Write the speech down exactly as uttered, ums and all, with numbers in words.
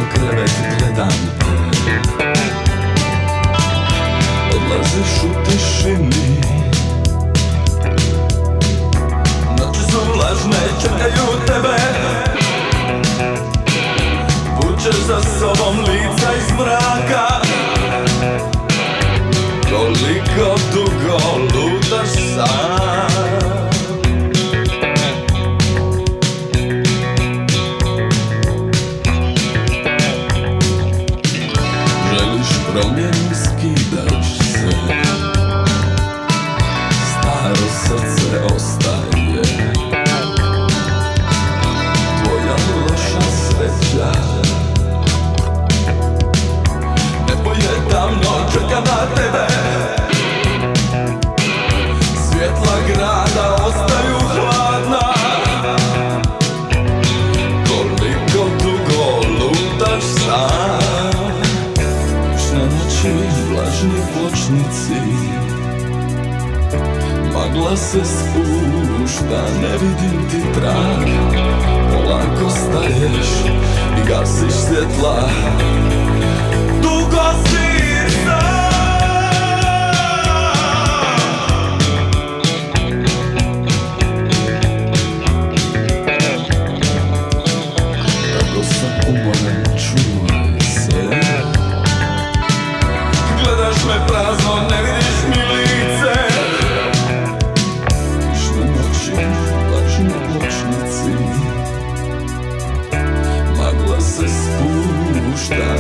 krevet gledam te. Odlaziš u tišini, noći su lažne, čekaju tebe. Vučeš za sobom lica iz mraka. Koliko dugo lutaš sam. Želiš promjenu, skidaš se. Staro srce ostaje. Tvoja loša sreća. Nebo je tamno, čeka na tebe. Svjetla grada ostaju hladna. Koliko dugo lutaš sam. Noćna noći, vlažni pločnici. Magla se spušta, ne vidim ti trag. Polako staješ i gasiš svjetla. Dugo si sam. Kako sam umoran, čuvaj se. Gledaš me prazno, ne vidiš mi lice. Noćne noći, lažne pločnici. Magla se spušta.